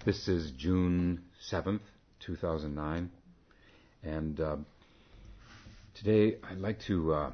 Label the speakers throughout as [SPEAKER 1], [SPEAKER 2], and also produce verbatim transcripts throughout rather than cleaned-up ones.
[SPEAKER 1] This is June seventh, two thousand nine, and uh, today I'd like to uh,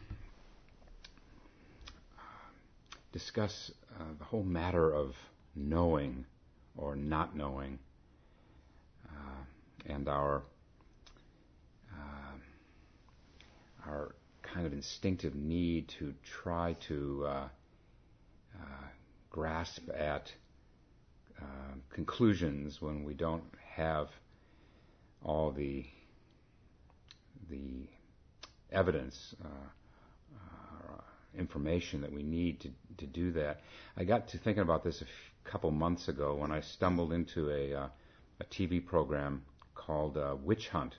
[SPEAKER 1] discuss uh, the whole matter of knowing or not knowing, uh, and our uh, our kind of instinctive need to try to uh, uh, grasp at Uh, conclusions when we don't have all the the evidence, uh, uh, information that we need to, to do that. I got to thinking about this a f- couple months ago when I stumbled into a uh, a T V program called uh, Witch Hunt,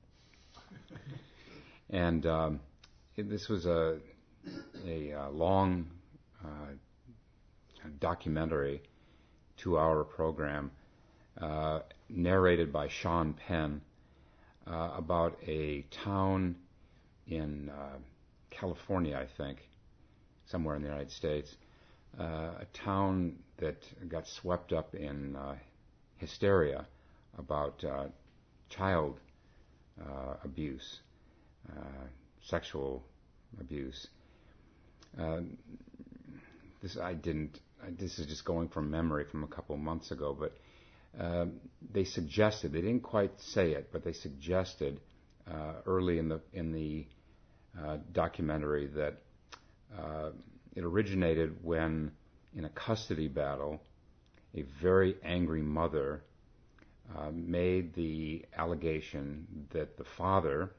[SPEAKER 1] and um, it, this was a a, a long uh, documentary. Two-hour program uh, narrated by Sean Penn uh, about a town in uh, California, I think, somewhere in the United States, uh, a town that got swept up in uh, hysteria about uh, child uh, abuse, uh, sexual abuse. Uh, this I didn't. This is just going from memory from a couple of months ago, but uh, they suggested, they didn't quite say it, but they suggested uh, early in the in the uh, documentary that uh, it originated when, in a custody battle, a very angry mother uh, made the allegation that the father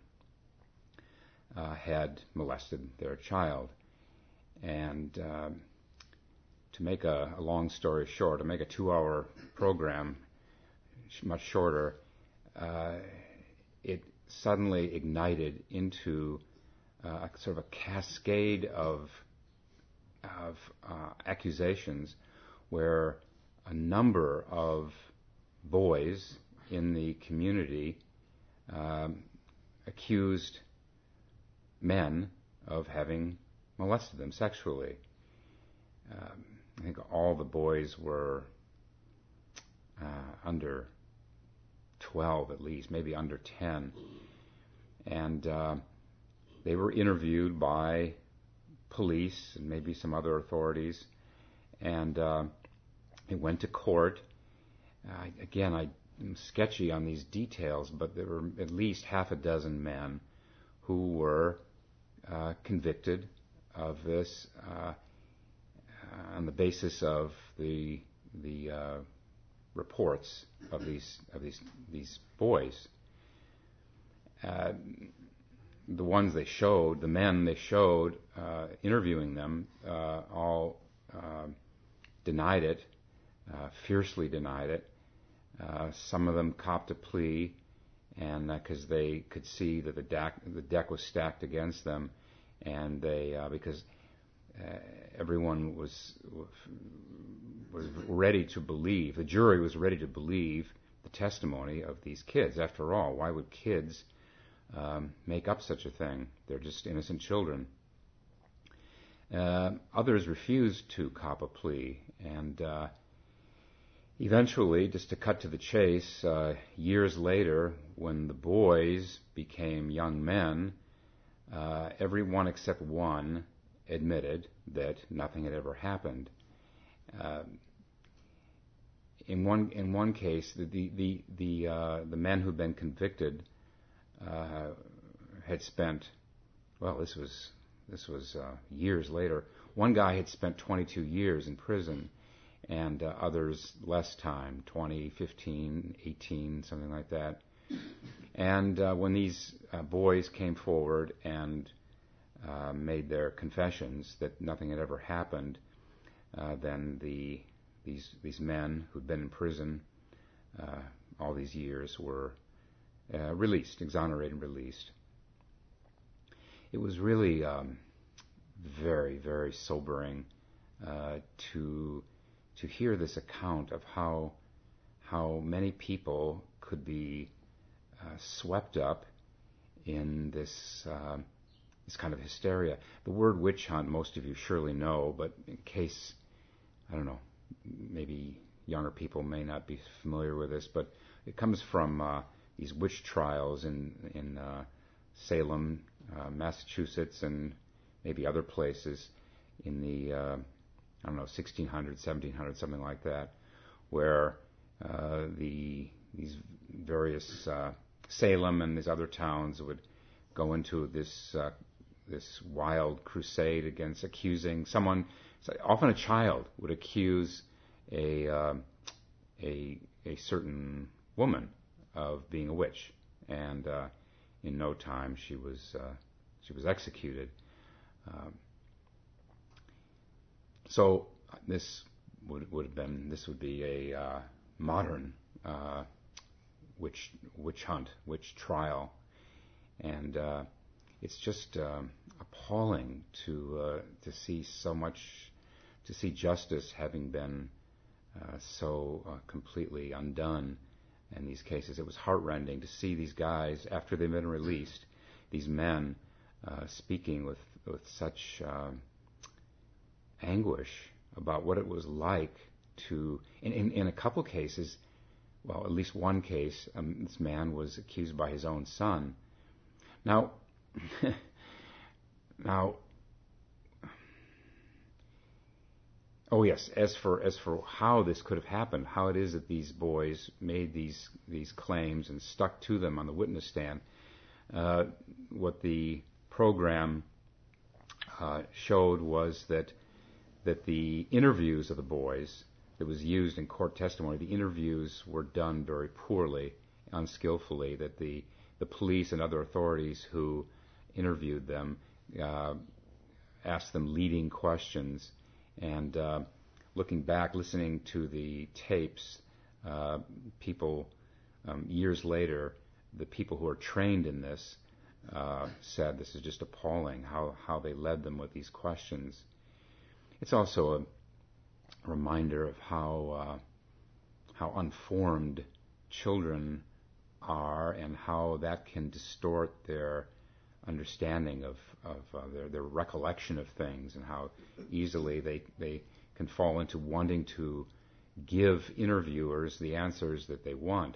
[SPEAKER 1] uh, had molested their child. And uh, to make a, a long story short, to make a two-hour program much shorter, uh, it suddenly ignited into uh, a sort of a cascade of of uh, accusations, where a number of boys in the community um, accused men of having molested them sexually. Um, I think all the boys were uh, under twelve at least, maybe under ten. And uh, they were interviewed by police and maybe some other authorities. And uh, it went to court. Uh, again, I, I'm sketchy on these details, but there were at least half a dozen men who were uh, convicted of this uh, on the basis of the the uh, reports of these of these these boys. Uh, the ones they showed, the men they showed, uh, interviewing them, uh, all uh, denied it, uh, fiercely denied it. Uh, some of them copped a plea, and because uh, they could see that the deck the deck was stacked against them, and they uh, because. Uh, everyone was was ready to believe, the jury was ready to believe the testimony of these kids. After all, why would kids um, make up such a thing? They're just innocent children. Uh, others refused to cop a plea, and uh, eventually, just to cut to the chase, uh, years later, when the boys became young men, uh, everyone except one admitted that nothing had ever happened. Uh, in one in one case, the the the the, uh, the men who'd been convicted uh, had spent, well, this was this was uh, years later. One guy had spent twenty-two years in prison, and uh, others less time, twenty, fifteen, eighteen, something like that. And uh, when these uh, boys came forward and Uh, made their confessions that nothing had ever happened, uh, then the these these men who'd been in prison uh, all these years were uh, released, exonerated and released. It was really um, very, very sobering uh, to to hear this account of how how many people could be uh, swept up in this uh, this kind of hysteria. The word witch hunt, most of you surely know, but in case, I don't know, maybe younger people may not be familiar with this, but it comes from uh, these witch trials in in uh, Salem, uh, Massachusetts, and maybe other places in the uh, I don't know sixteen hundreds, seventeen hundreds, something like that, where uh, the these various uh, Salem and these other towns would go into this uh, this wild crusade against accusing someone. Often a child would accuse a uh, a a certain woman of being a witch, and uh, in no time she was uh, she was executed. Um, so this would would have been this would be a uh, modern uh, witch witch hunt, witch trial, and uh, it's just uh, appalling to uh, to see so much, to see justice having been uh, so uh, completely undone in these cases. It was heartrending to see these guys, after they've been released, these men uh, speaking with with such uh, anguish about what it was like to, in, in, in a couple cases, well, at least one case, um, this man was accused by his own son. Now, now, oh yes, as for as for how this could have happened, how it is that these boys made these these claims and stuck to them on the witness stand, uh, what the program uh, showed was that that the interviews of the boys that was used in court testimony, the interviews were done very poorly, unskillfully, that the the police and other authorities who interviewed them uh, asked them leading questions, and uh, looking back, listening to the tapes, uh, people um, years later, the people who are trained in this uh, said this is just appalling how, how they led them with these questions. It's also a reminder of how uh, how unformed children are, and how that can distort their understanding of, of uh, their, their recollection of things, and how easily they, they can fall into wanting to give interviewers the answers that they want.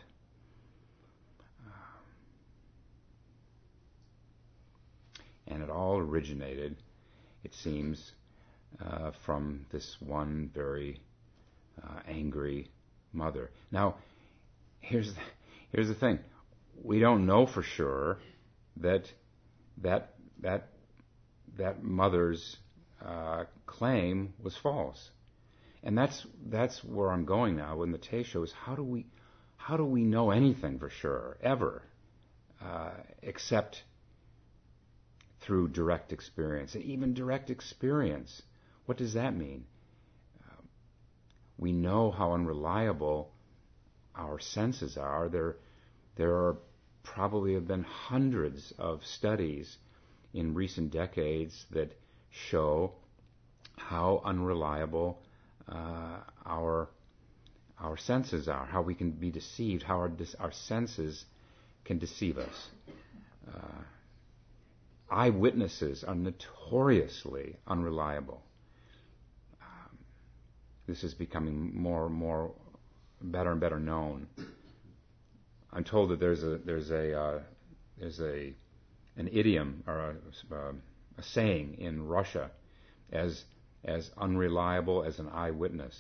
[SPEAKER 1] And it all originated, it seems, uh, from this one very uh, angry mother. Now, here's the, here's the thing: we don't know for sure that that that that mother's uh, claim was false, and that's that's where I'm going now. When the Tay show is, how do we how do we know anything for sure ever, uh, except through direct experience? And even direct experience, what does that mean? Uh, we know how unreliable our senses are. There, there are probably have been hundreds of studies in recent decades that show how unreliable uh, our our senses are, how we can be deceived, how our our senses can deceive us. Uh, Eyewitnesses are notoriously unreliable. Um, this is becoming more and more better and better known. I'm told that there's a there's a uh, there's a an idiom or a, uh, a saying in Russia as as unreliable as an eyewitness.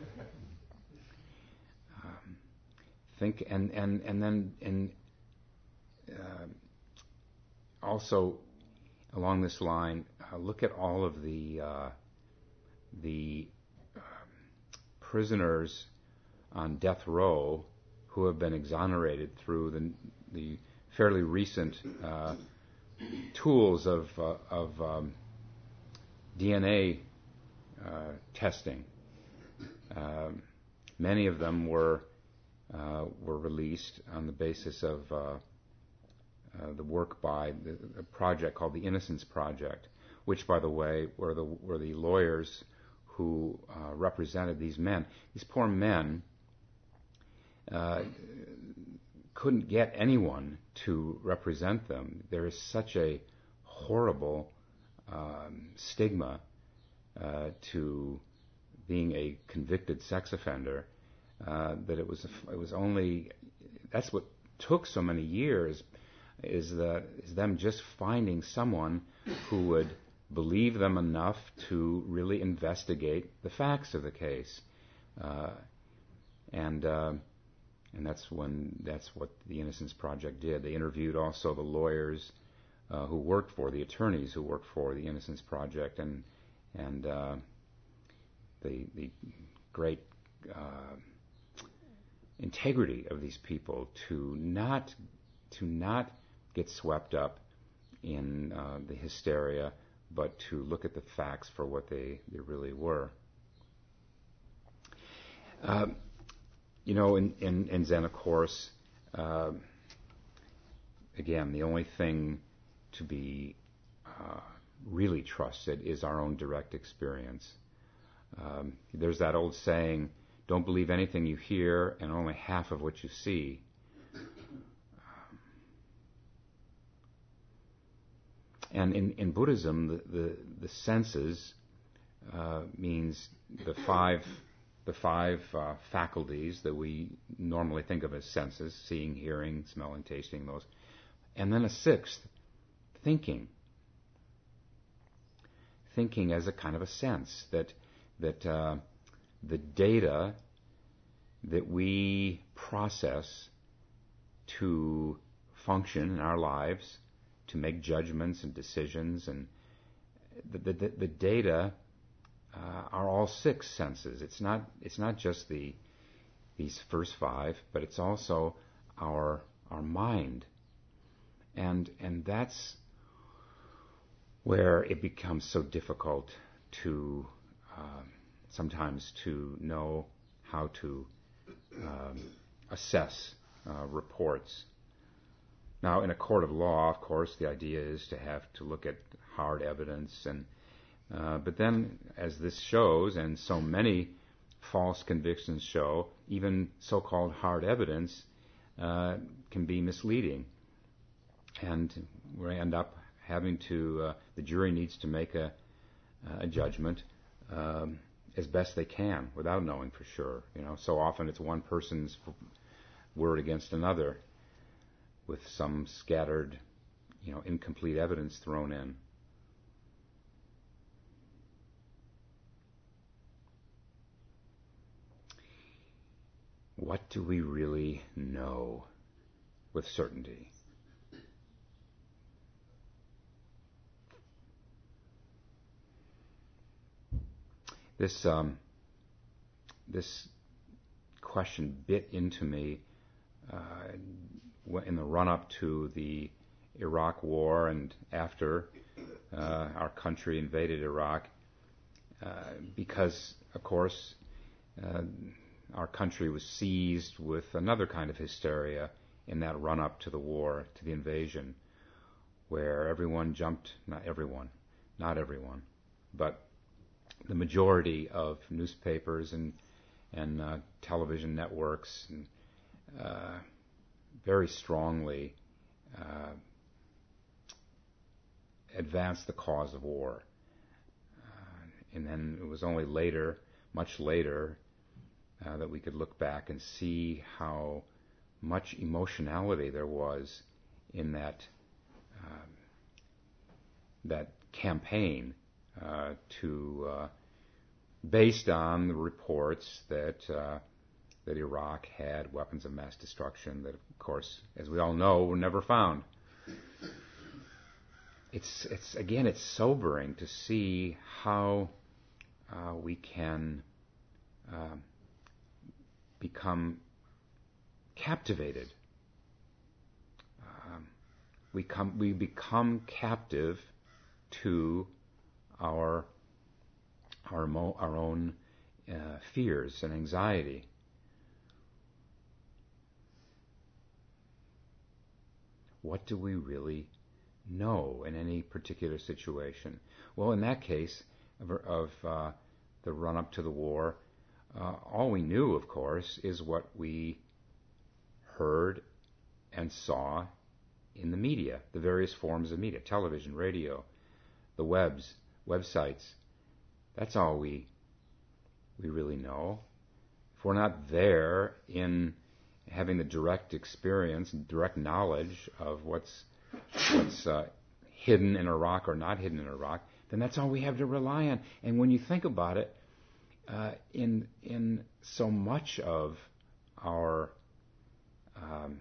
[SPEAKER 1] um, think and and and then and uh, also along this line, uh, look at all of the uh, the uh, prisoners on death row who have been exonerated through the the fairly recent uh, tools of uh, of um, D N A uh, testing. Um, many of them were uh, were released on the basis of uh, uh, the work by the, a project called the Innocence Project, which, by the way, were the were the lawyers who uh, represented these men. These poor men uh, couldn't get anyone to represent them. There is such a horrible um, stigma uh, to being a convicted sex offender uh, that it was it was only that's what took so many years is the is them just finding someone who would believe them enough to really investigate the facts of the case, uh, and uh, and that's when that's what the Innocence Project did. They interviewed also the lawyers uh, who worked for the attorneys who worked for the Innocence Project, and and uh, the the great uh, integrity of these people to not to not get swept up in uh, the hysteria, but to look at the facts for what they, they really were. Uh, you know, in, in, in Zen, of course, uh, again, the only thing to be uh, really trusted is our own direct experience. Um, there's that old saying, don't believe anything you hear and only half of what you see. And in, in Buddhism, the, the, the senses uh, means the five the five uh, faculties that we normally think of as senses: seeing, hearing, smelling, tasting, those. And then a sixth, thinking. Thinking as a kind of a sense that that uh, the data that we process to function in our lives, to make judgments and decisions, and the the, the data uh, are all six senses. It's not it's not just the these first five, but it's also our our mind, and and that's where it becomes so difficult to um, sometimes to know how to um, assess uh, reports. Now, in a court of law, of course, the idea is to have to look at hard evidence, and uh, but then, as this shows, and so many false convictions show, even so-called hard evidence uh, can be misleading, and we end up having to. Uh, the jury needs to make a, a judgment um, as best they can without knowing for sure. You know, so often it's one person's word against another, with some scattered, you know, incomplete evidence thrown in. What do we really know with certainty? This um, this question bit into me uh, in the run-up to the Iraq War and after uh, our country invaded Iraq, uh, because, of course, uh, our country was seized with another kind of hysteria in that run-up to the war, to the invasion, where everyone jumped, not everyone, not everyone, but the majority of newspapers and and uh, television networks and, uh, very strongly uh, advanced the cause of war. Uh, and then it was only later, much later, uh, that we could look back and see how much emotionality there was in that um, that campaign uh, to uh, based on the reports that uh, that Iraq had weapons of mass destruction that, of course, as we all know, were never found. It's it's again, it's sobering to see how uh, we can uh, become captivated. Um, we come we become captive to our our mo- our own uh, fears and anxiety. What do we really know in any particular situation? Well, in that case of, of uh, the run-up to the war, uh, all we knew, of course, is what we heard and saw in the media, the various forms of media, television, radio, the webs, websites. That's all we we really know. if we're not there in having the direct experience, direct knowledge of what's what's uh, hidden in a rock or not hidden in a rock, then that's all we have to rely on. And when you think about it, uh, in in so much of our um,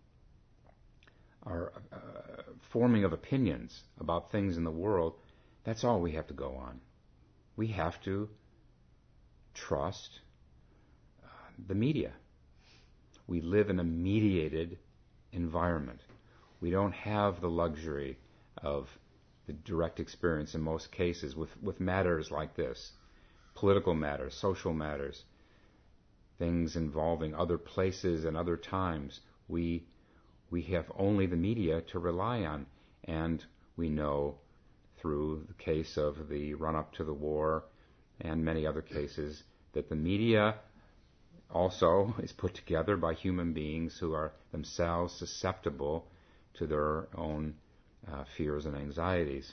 [SPEAKER 1] our uh, forming of opinions about things in the world, that's all we have to go on. We have to trust uh, the media. We live in a mediated environment. We don't have the luxury of the direct experience in most cases with, with matters like this. Political matters, social matters, things involving other places and other times. We we have only the media to rely on. And we know through the case of the run-up to the war and many other cases that the media also is put together by human beings who are themselves susceptible to their own uh, fears and anxieties.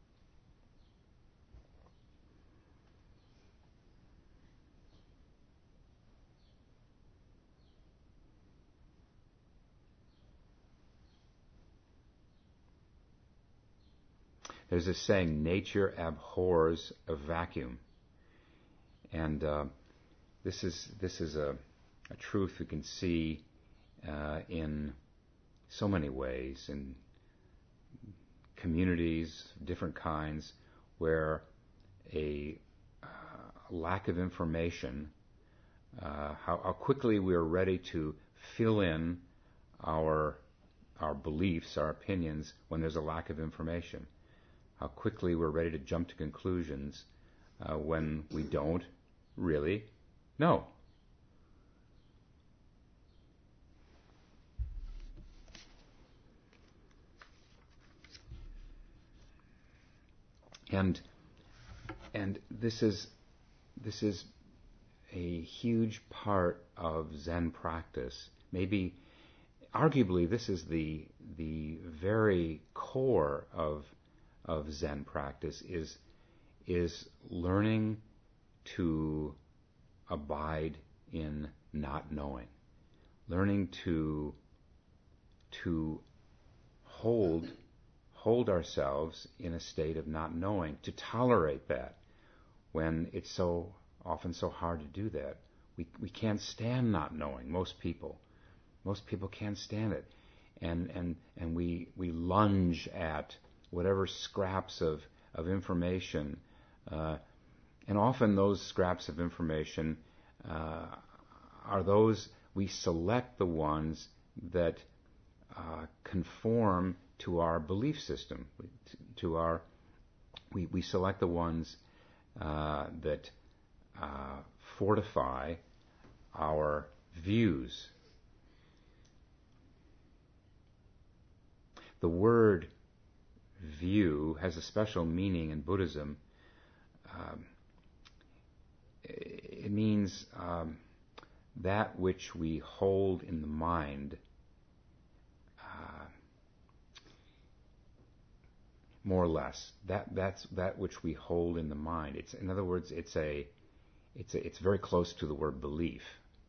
[SPEAKER 1] There's this saying, nature abhors a vacuum. And uh, this is this is a, a truth we can see uh, in so many ways, in communities, different kinds, where a uh, lack of information, uh, how, how quickly we are ready to fill in our our beliefs, our opinions, when there's a lack of information. How quickly we're ready to jump to conclusions uh, when we don't really know. And and this is this is a huge part of Zen practice. Maybe, arguably, this is the the very core of of Zen practice is is learning to abide in not knowing, learning to to hold hold ourselves in a state of not knowing, to tolerate that when it's so often so hard to do that. We we can't stand not knowing. Most people, most people can't stand it, and and and we we lunge at whatever scraps of of information, uh, and often those scraps of information uh, are those we select the ones that uh, conform to our belief system, to our we we select the ones uh, that uh, fortify our views. The word view has a special meaning in Buddhism. Um, it means um, that which we hold in the mind, uh, more or less. That that's that which we hold in the mind. It's, in other words, it's a it's a, it's very close to the word belief.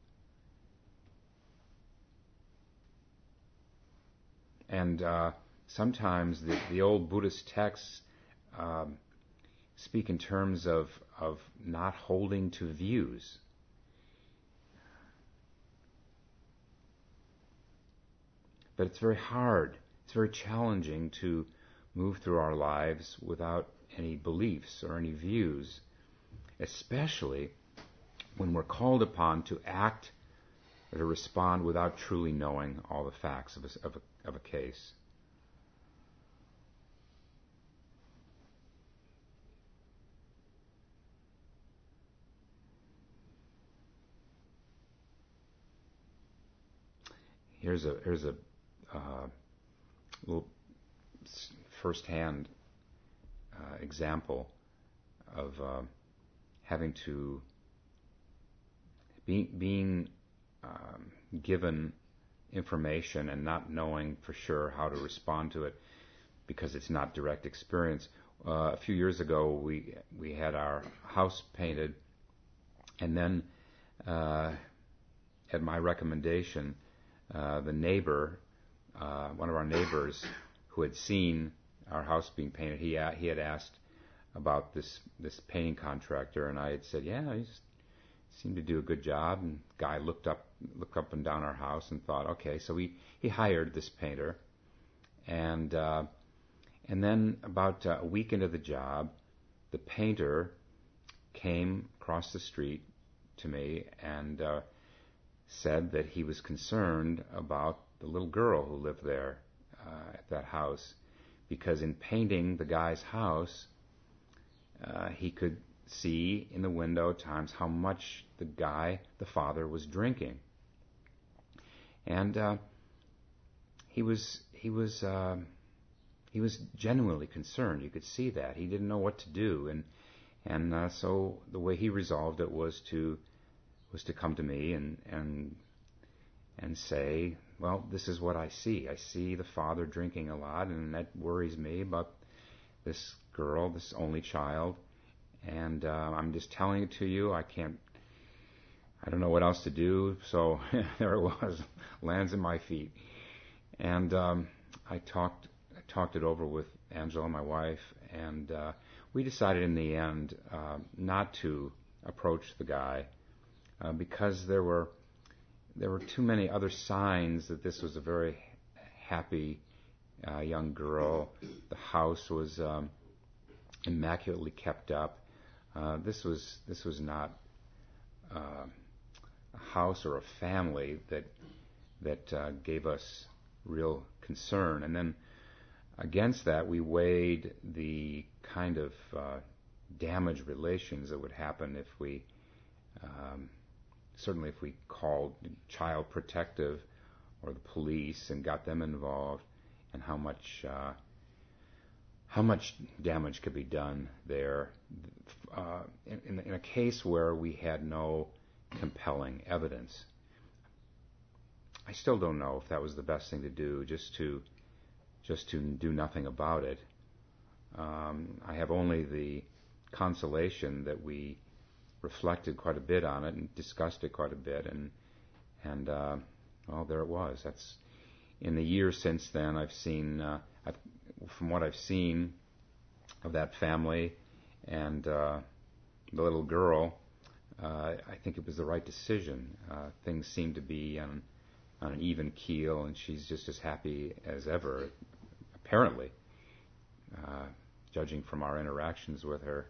[SPEAKER 1] And uh, sometimes the, the old Buddhist texts um, speak in terms of, of not holding to views. But it's very hard, it's very challenging to move through our lives without any beliefs or any views, especially when we're called upon to act or to respond without truly knowing all the facts of a, of a, of a case. Here's a here's a uh, little first-hand uh, example of uh, having to be, being um, given information and not knowing for sure how to respond to it because it's not direct experience. Uh, a few years ago, we we had our house painted, and then uh, at my recommendation, uh, the neighbor, uh, one of our neighbors who had seen our house being painted, he he had asked about this this painting contractor, and I had said, yeah, he seemed to do a good job. And the guy looked up looked up and down our house and thought, okay, so he, he hired this painter, and uh, and then about a week into the job, the painter came across the street to me and uh, said that he was concerned about the little girl who lived there uh, at that house, because in painting the guy's house, uh, he could see in the window at times how much the guy, the father, was drinking, and uh, he was he was uh, he was genuinely concerned. You could see that he didn't know what to do, and and uh, so the way he resolved it was to was to come to me and and and say, well, this is what I see. I see the father drinking a lot, and that worries me about this girl, this only child, and uh, I'm just telling it to you. I can't, I don't know what else to do. So there it was, lands in my feet. And um, I talked I talked it over with Angela, my wife, and uh, we decided in the end uh, not to approach the guy uh, because there were there were too many other signs that this was a very happy uh, young girl. The house was um, immaculately kept up. Uh, this was this was not uh, a house or a family that that uh, gave us real concern. And then against that, we weighed the kind of uh, damaged relations that would happen if we, um, certainly if we called Child Protective or the police and got them involved, and how much uh, how much damage could be done there uh, in, in a case where we had no compelling evidence. I still don't know if that was the best thing to do, just to just to do nothing about it. Um, I have only the consolation that we reflected quite a bit on it and discussed it quite a bit, and and uh, well, there it was. That's in the years since then. I've seen, uh, I've, from what I've seen of that family and uh, the little girl, uh, I think it was the right decision. Uh, things seem to be on on an even keel, and she's just as happy as ever, apparently, uh, judging from our interactions with her.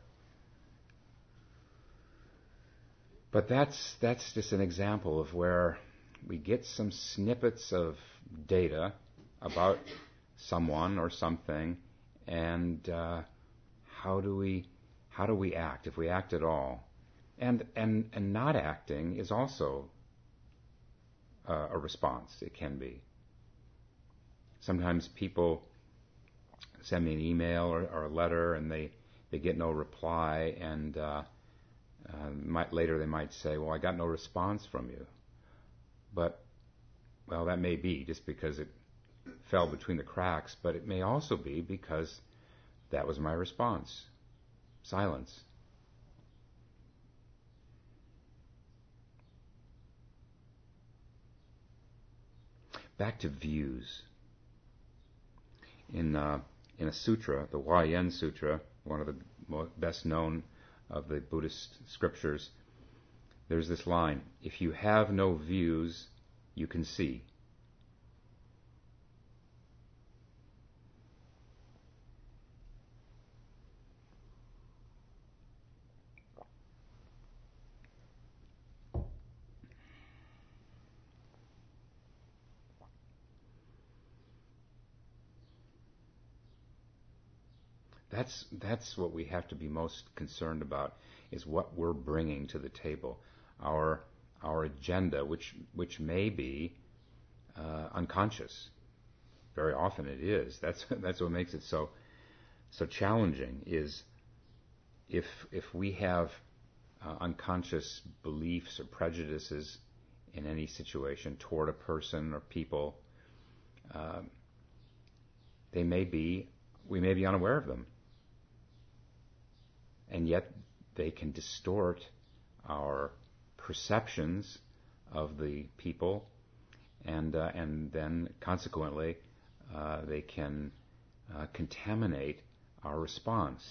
[SPEAKER 1] But that's that's just an example of where we get some snippets of data about someone or something, and uh, how do we how do we act, if we act at all? And and and not acting is also uh, a response. It can be. Sometimes people send me an email or, or a letter, and they, they get no reply, and uh, uh, might, later they might say, well, I got no response from you. But, well, that may be just because it fell between the cracks, but it may also be because that was my response. Silence. Back to views. In uh, in a sutra, the Huayan Sutra, one of the best known of the Buddhist scriptures, there's this line: if you have no views, you can see. That's that's what we have to be most concerned about, is what we're bringing to the table, our our agenda, which which may be uh, unconscious. Very often it is. That's that's what makes it so so challenging. Is if if we have uh, unconscious beliefs or prejudices in any situation toward a person or people, uh, they may be we may be unaware of them. And yet they can distort our perceptions of the people, and uh, and then consequently uh, they can uh, contaminate our response.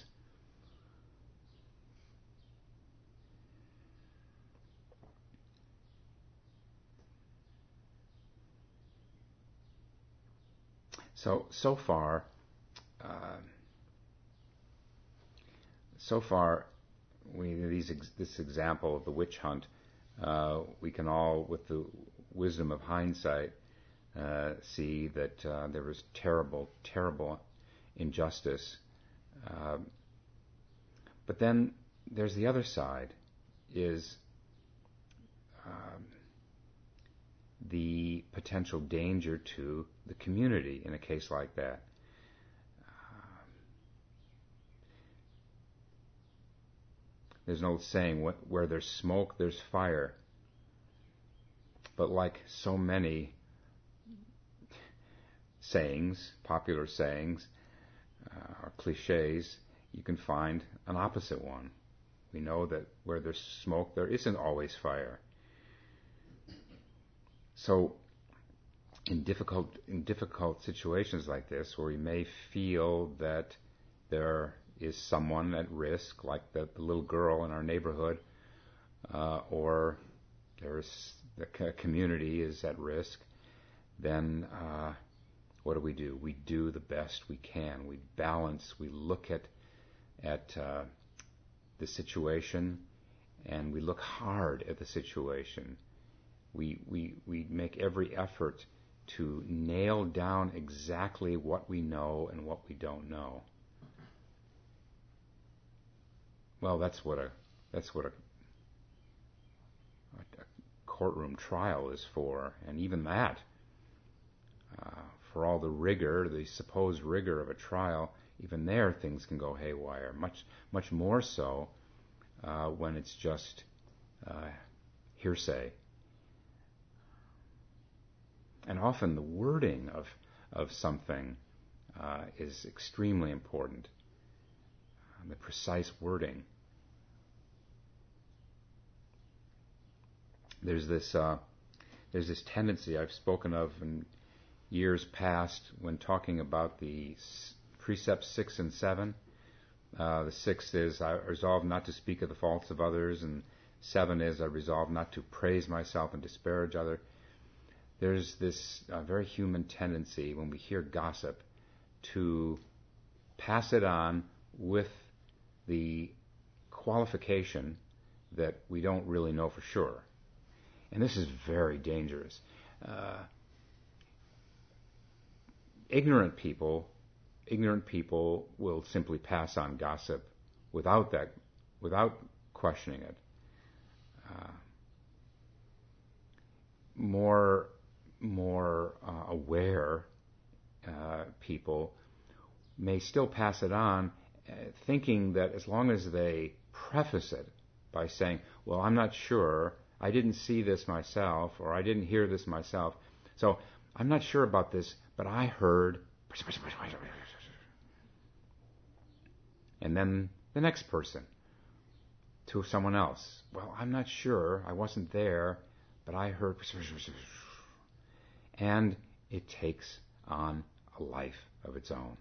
[SPEAKER 1] So so far, uh, so far, we these ex- this example of the witch hunt, uh, we can all, with the wisdom of hindsight, uh, see that uh, there was terrible, terrible injustice. Uh, but then there's the other side, is um, the potential danger to the community in a case like that. Um, there's an old saying, where there's smoke, there's fire. But like so many sayings, popular sayings, uh, or cliches, you can find an opposite one. We know that where there's smoke, there isn't always fire. So, in difficult in difficult situations like this, where we may feel that there is someone at risk, like the, the little girl in our neighborhood, uh, or there's the community is at risk, then uh, what do we do? We do the best we can. We balance. We look at at uh, the situation, and we look hard at the situation. We, we, we make every effort to nail down exactly what we know and what we don't know. Well, that's what a that's what a, a courtroom trial is for, and even that, uh, for all the rigor, the supposed rigor of a trial, even there things can go haywire. Much much more so uh, when it's just uh, hearsay. And often the wording of of something uh, is extremely important. Uh, the precise wording. There's this uh, there's this tendency I've spoken of in years past when talking about the s- precepts six and seven. Uh, the sixth is, I resolve not to speak of the faults of others, and seven is, I resolve not to praise myself and disparage others. There's this uh, very human tendency when we hear gossip to pass it on with the qualification that we don't really know for sure. And this is very dangerous. Uh, ignorant people, ignorant people will simply pass on gossip without that, without questioning it. Uh, more more uh, aware uh, people may still pass it on, uh, thinking that as long as they preface it by saying, well, I'm not sure, I didn't see this myself, or I didn't hear this myself, so I'm not sure about this, but I heard, and then the next person to someone else, well, I'm not sure, I wasn't there, but I heard, and it takes on a life of its own.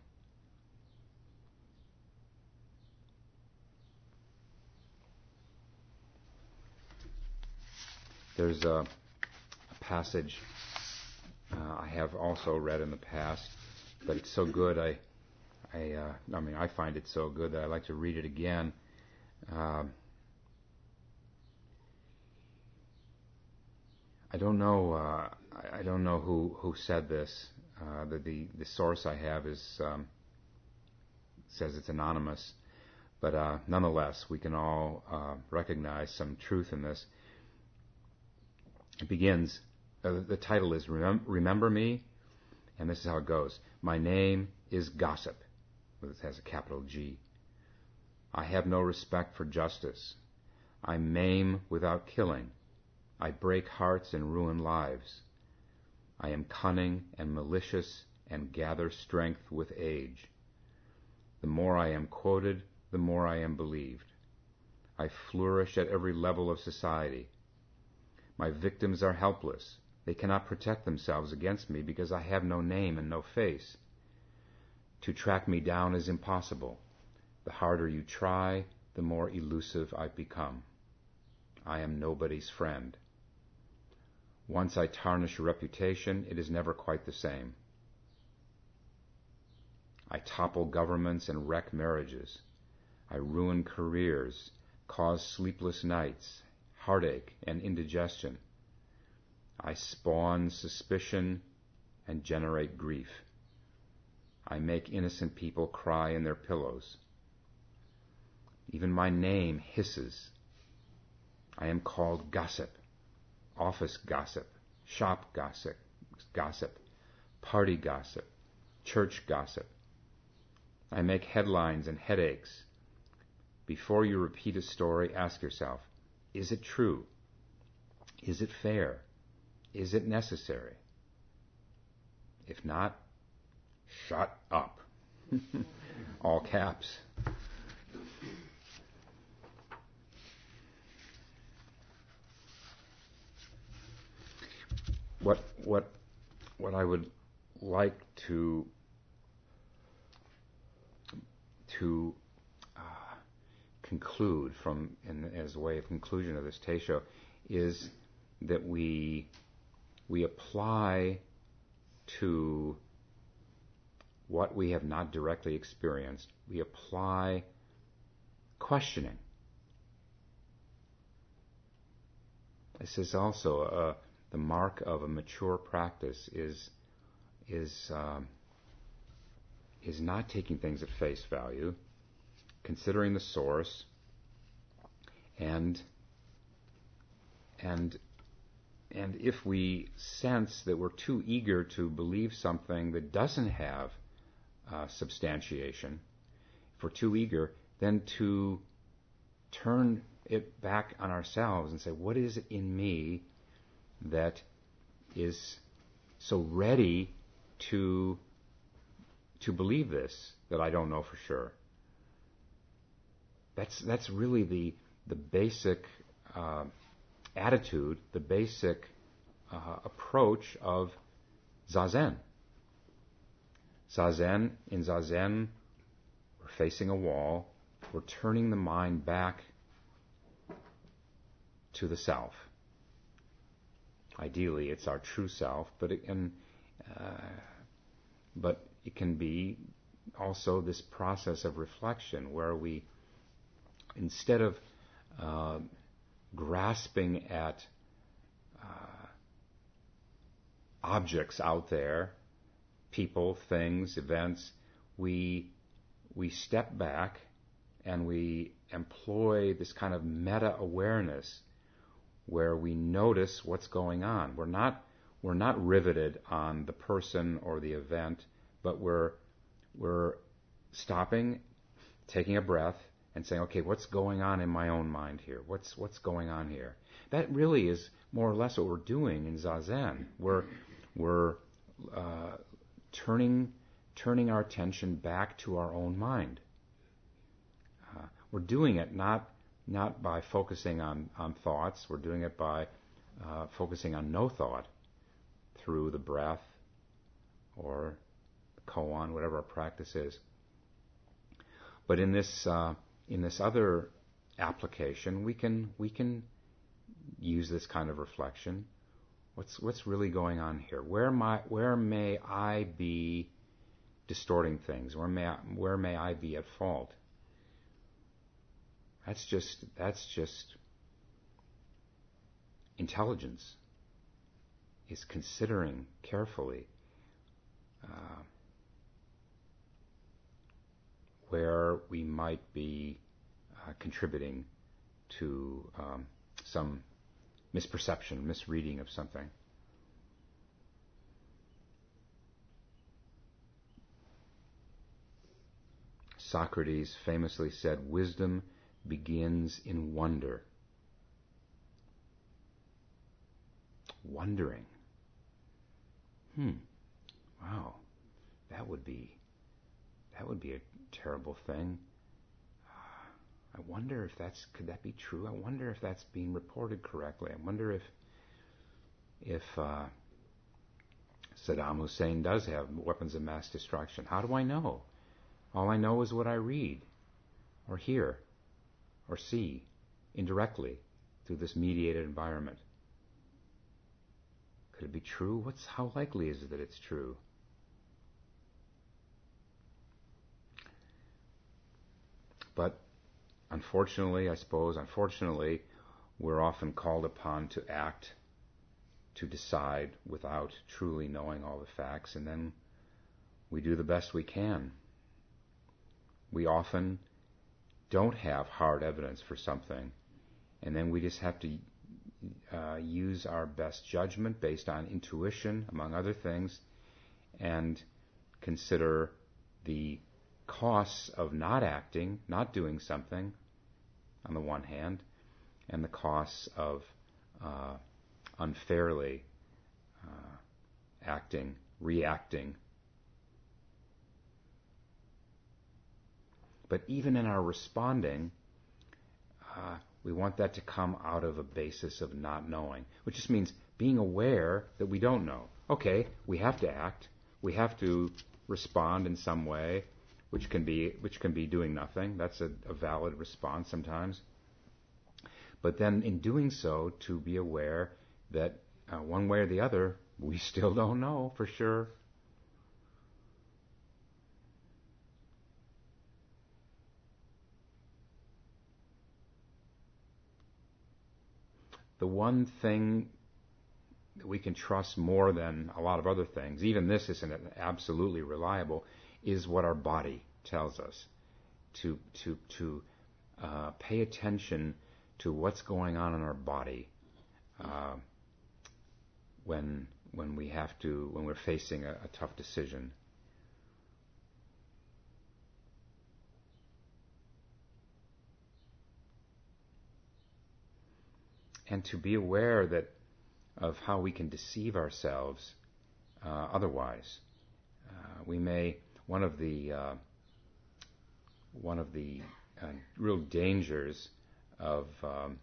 [SPEAKER 1] There's a, a passage uh, I have also read in the past, but it's so good, I, I, uh, I mean, I find it so good that I like to read it again. Uh, I don't know. Uh, I don't know who, who said this. Uh, the, the the source I have is um, says it's anonymous, but uh, nonetheless, we can all uh, recognize some truth in this. It begins. Uh, the title is Remem- "Remember Me," and this is how it goes. My name is Gossip. It has a capital G. I have no respect for justice. I maim without killing. I break hearts and ruin lives. I am cunning and malicious and gather strength with age. The more I am quoted, the more I am believed. I flourish at every level of society. My victims are helpless. They cannot protect themselves against me because I have no name and no face. To track me down is impossible. The harder you try, the more elusive I become. I am nobody's friend. Once I tarnish a reputation, it is never quite the same. I topple governments and wreck marriages. I ruin careers, cause sleepless nights, heartache, and indigestion. I spawn suspicion and generate grief. I make innocent people cry in their pillows. Even my name hisses. I am called gossip, office gossip, shop gossip, gossip, party gossip, church gossip. I make headlines and headaches. Before you repeat a story, ask yourself, is it true? Is it fair? Is it necessary? If not, shut up. All caps. What what what I would like to to uh, conclude from, in, as a way of conclusion of this Teisho, is that we we apply to what we have not directly experienced. We apply questioning. This is also a, the mark of a mature practice is is um, is not taking things at face value, considering the source, and and and if we sense that we're too eager to believe something that doesn't have uh, substantiation, if we're too eager, then to turn it back on ourselves and say, what is it in me that is so ready to to believe this that I don't know for sure? That's that's really the the basic uh, attitude, the basic uh, approach of Zazen. Zazen, in Zazen, we're facing a wall. We're turning the mind back to the self. Ideally, it's our true self, but it can, uh, but it can be also this process of reflection where we, instead of uh, grasping at uh, objects out there, people, things, events, we we step back and we employ this kind of meta-awareness where we notice what's going on. We're not we're not riveted on the person or the event, but we're we're stopping, taking a breath, and saying, okay, what's going on in my own mind here? What's what's going on here? That really is more or less what we're doing in Zazen. We're we're uh, turning turning our attention back to our own mind. Uh, we're doing it not not by focusing on, on thoughts. We're doing it by uh, focusing on no thought through the breath or koan, whatever our practice is. But in this uh, in this other application, we can we can use this kind of reflection. What's what's really going on here? Where my where may I be distorting things? Where may I, where may I be at fault? That's just that's just intelligence. Is considering carefully uh, where we might be uh, contributing to um, some misperception, misreading of something. Socrates famously said, "Wisdom begins in wonder." Wondering. Hmm. Wow. That would be that would be a terrible thing. I wonder if that's could that be true? I wonder if that's being reported correctly. I wonder if if uh, Saddam Hussein does have weapons of mass destruction? How do I know? All I know is what I read, or hear, or see indirectly through this mediated environment. Could it be true? What's how likely is it that it's true? But unfortunately, I suppose, unfortunately, we're often called upon to act, to decide without truly knowing all the facts, and then we do the best we can. We often don't have hard evidence for something, and then we just have to uh, use our best judgment based on intuition, among other things, and consider the costs of not acting, not doing something, on the one hand, and the costs of uh, unfairly uh, acting, reacting. But even in our responding, uh, we want that to come out of a basis of not knowing, which just means being aware that we don't know. Okay, we have to act, we have to respond in some way, which can be which can be doing nothing. That's a, a valid response sometimes. But then in doing so, to be aware that uh, one way or the other, we still don't know for sure. The one thing that we can trust more than a lot of other things, even this isn't absolutely reliable, is what our body tells us. To to to uh, pay attention to what's going on in our body uh, when when we have to when we're facing a, a tough decision. And to be aware that of how we can deceive ourselves uh, otherwise. Uh, we may one of the uh, one of the uh, real dangers of um,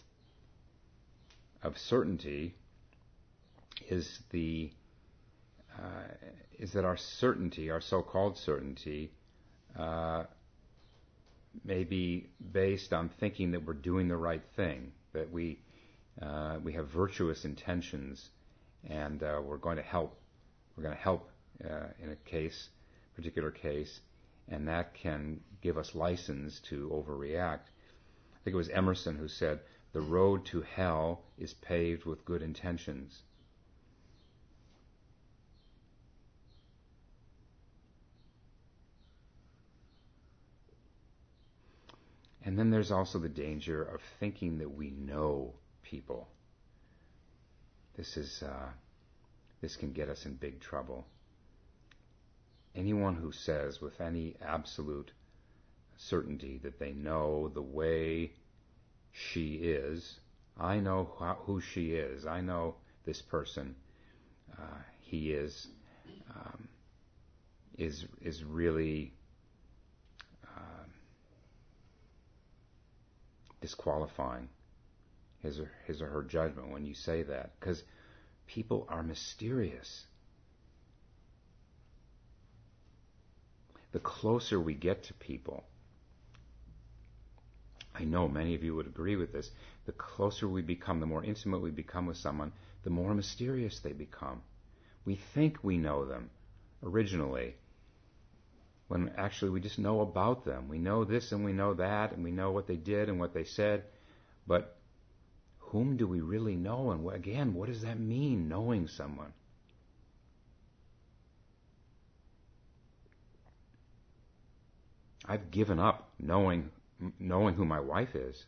[SPEAKER 1] of certainty is the uh, is that our certainty, our so-called certainty, uh, may be based on thinking that we're doing the right thing, that we uh, we have virtuous intentions, and uh, we're going to help. We're going to help uh, in a case, particular case, and that can give us license to overreact. I think it was Emerson who said, "The road to hell is paved with good intentions." And then there's also the danger of thinking that we know people. This is uh, this can get us in big trouble. Anyone who says with any absolute certainty that they know the way she is, I know how, who she is, I know this person, uh, he is, um, is is really uh, disqualifying his or, his or her judgment when you say that, because people are mysterious. The closer we get to people, I know many of you would agree with this, the closer we become, the more intimate we become with someone, the more mysterious they become. We think we know them originally, when actually we just know about them. We know this and we know that, and we know what they did and what they said, but whom do we really know? And again, what does that mean, knowing someone? I've given up knowing knowing who my wife is.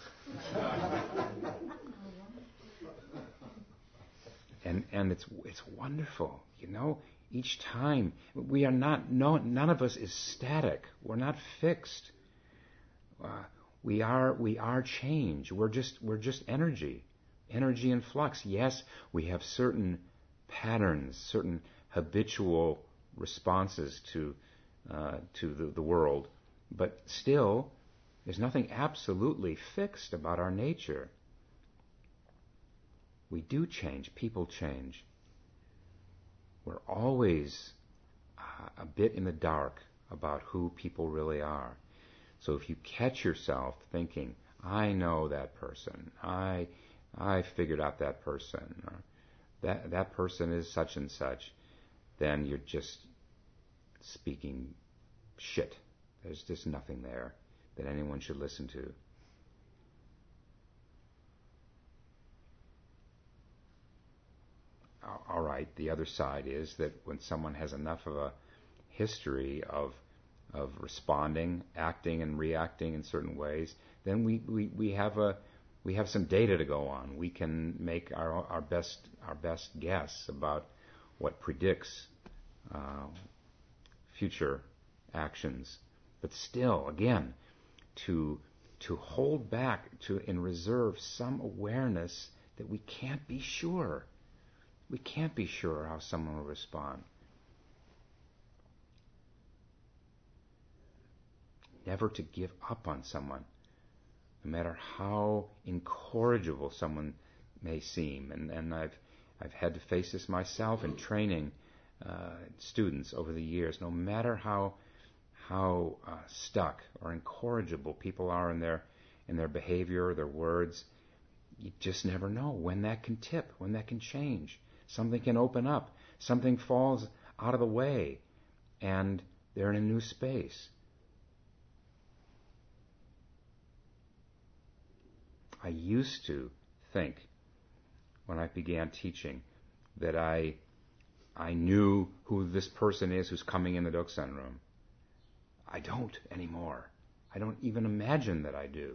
[SPEAKER 1] and and it's it's wonderful, you know. Each time we are not no, none of us is static. We're not fixed. Uh, we are we are change. We're just we're just energy, energy in flux. Yes, we have certain patterns, certain habitual responses to uh, to the, the world, but still, there's nothing absolutely fixed about our nature. We do change. People change. We're always uh, a bit in the dark about who people really are. So if you catch yourself thinking, I know that person, I I figured out that person, or that that person is such and such, then you're just speaking shit. There's just nothing there that anyone should listen to. All right, the other side is that when someone has enough of a history of of responding, acting, and reacting in certain ways, then we, we, we have a we have some data to go on. We can make our our best our best guess about what predicts uh, future actions. But still, again, to to hold back, to in reserve some awareness that we can't be sure. We can't be sure how someone will respond. Never to give up on someone, no matter how incorrigible someone may seem. And, and I've I've had to face this myself in training uh, students over the years. No matter how how uh, stuck or incorrigible people are in their in their behavior or their words, you just never know when that can tip, when that can change. Something can open up. Something falls out of the way, and they're in a new space. I used to think, when I began teaching, that I I knew who this person is who's coming in the Doksan room. I don't anymore. I don't even imagine that I do.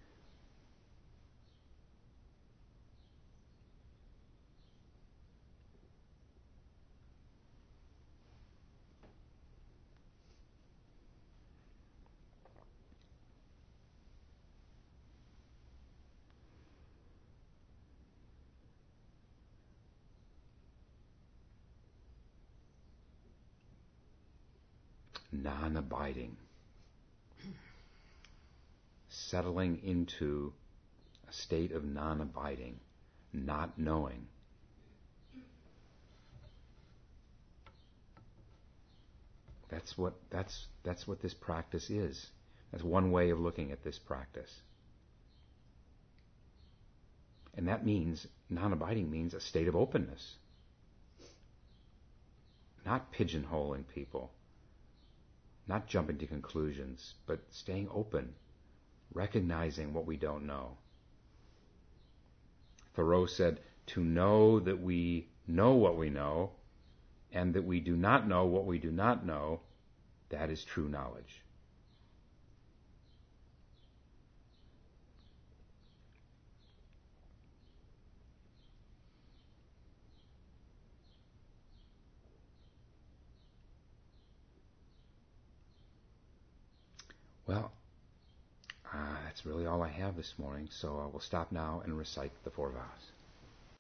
[SPEAKER 1] Non-abiding. Settling into a state of non-abiding, not knowing. That's what that's that's what this practice is. That's one way of looking at this practice. And that means, non-abiding means a state of openness. Not pigeonholing people. Not jumping to conclusions, but staying open, recognizing what we don't know. Thoreau said, to know that we know what we know, and that we do not know what we do not know, that is true knowledge. Well, uh, that's really all I have this morning, so I will stop now and recite the four vows.